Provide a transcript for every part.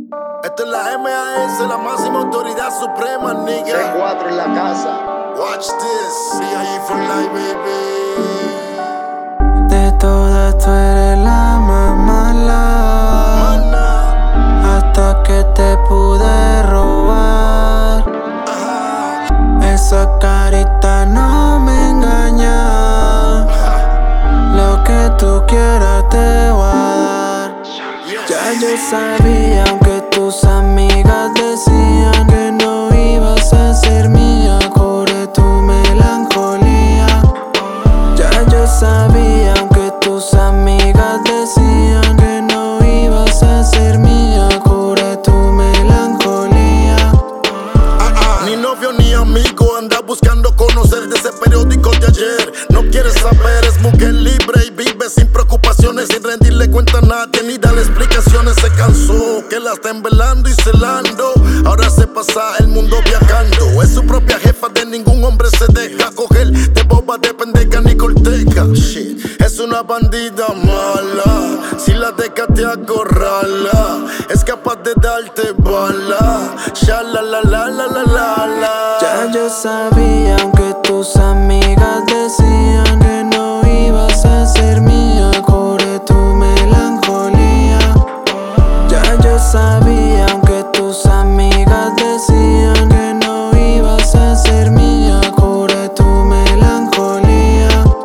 Esto es la MAS, la máxima autoridad suprema, nigga. C4 en la casa. Watch this, CIE for life, baby. De todas tú eres la más mala, hasta que te pude robar. Esa carita no me engaña. Lo que tú quieras te voy a dar. Ya yo sabía, aunque tus amigas decían que no ibas a ser mía, curé tu melancolía. Ya yo sabía, aunque tus amigas decían que no ibas a ser mía, curé tu melancolía. Ni novio ni amigo, anda buscando conocer de ese periódico de ayer. No quieres saber, es mujer libre y vive sin preocupaciones, sin rendirle cuenta a nadie ni darle explicaciones. Se cansó que la estén velando y celando. Ahora se pasa el mundo viajando. Es su propia jefa, de ningún hombre se deja coger de boba, de pendeja ni corteja. Shit, es una bandida mala. Si la dejas te acorrala, es capaz de darte bala. Shala la la la la la la. Ya yo sabía, aunque tus amigas decían que no ibas a ser mía, curé tu melancolía. Ya yo sabía, aunque tus amigas decían que no ibas a ser mía, curé tu melancolía.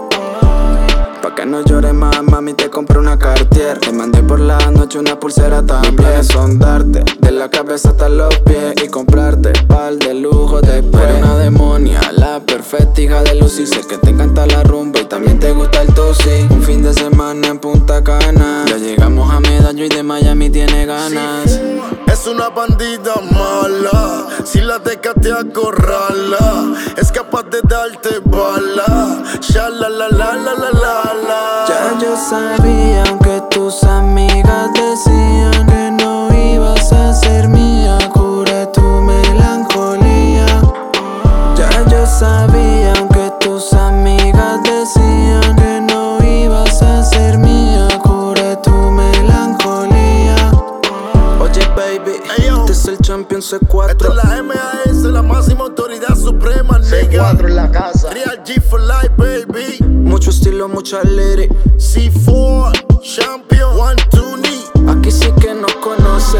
Pa' que no llores más, mami, te compré una Cartier. Te mandé por la noche una pulsera también. Mi plan es sondarte de la cabeza hasta los pies y comprarte par de lujo después. Eres una demonia, la perfecta hija de luz. Y sé que te encanta la rumba y también te gusta el tusi. Un fin de semana en Punta Cana, ya llegamos a Medallo y de Miami tiene ganas. Es una bandida mala, si la dejas te acorrala, es capaz de darte bala. Shala la la la la la la. Ya yo sabía, aunque tus amigas decían que no ibas a ser mía, curé tu melancolía. Ya yo sabía, aunque tus amigas decían que no ibas a ser mía, curé tu melancolía. Oye baby, este es el Champion C4. Esta es la MAS, la máxima autoridad suprema, nigga. C4 en la casa. Real G for life, baby. Mucho estilo, mucha lyric. C4, Champion, 1, 2, ni. Aquí sí que nos conocen.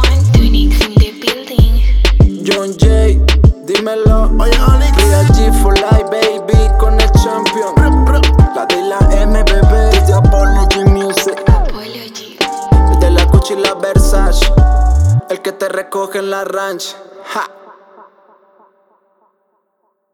John J, dímelo. Oye, Onyx. Real G for life, baby, con el Champion. La de la M, bebé. De Apology Music. El de la Gucci y la Versace. El que te recoge en la ranch.